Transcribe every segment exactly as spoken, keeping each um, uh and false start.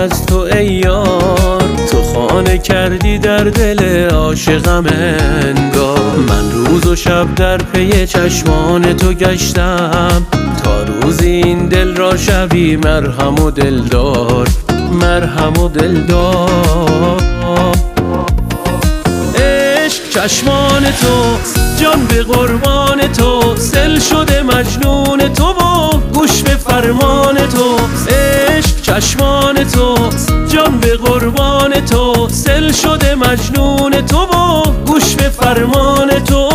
از تو ای یار، تو خانه کردی در دل عاشقم انگار. من روز و شب در پی چشمان تو گشتم، تا روزی این دل را شوی مرهم و دلدار، مرهم و دلدار. عشق چشمان تو، جان به قربان تو، سل شده مجنون تو و گوش به فرمان تو. عشق چشمان تو، جان به قربان تو، سل شده مجنون تو و گوش به فرمان تو.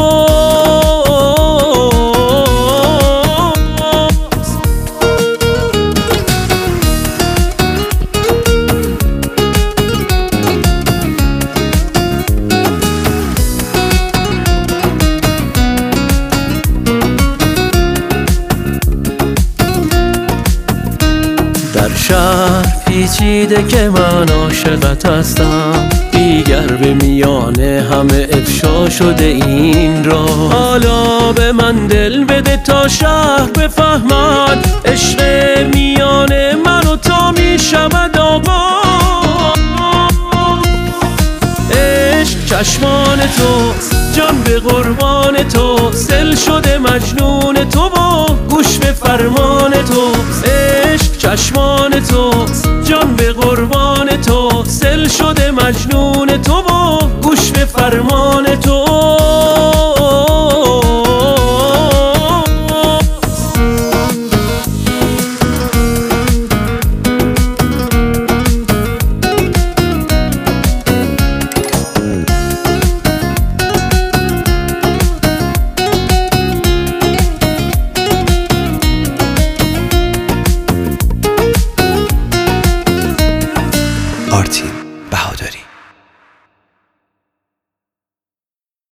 در شهر پیچیده که من عاشقت هستم، دیگر به میانه همه افشا شده این را. حالا به من دل بده تا شهر بفهمد، عشق میانه من و تو می شود آقا. عشق چشمان تو، جان به قربان تو، سل شده مجنون تو و گوش به فرمان تو. عشق چشمان تو، جان به قربان تو، سل شده مجنون تو و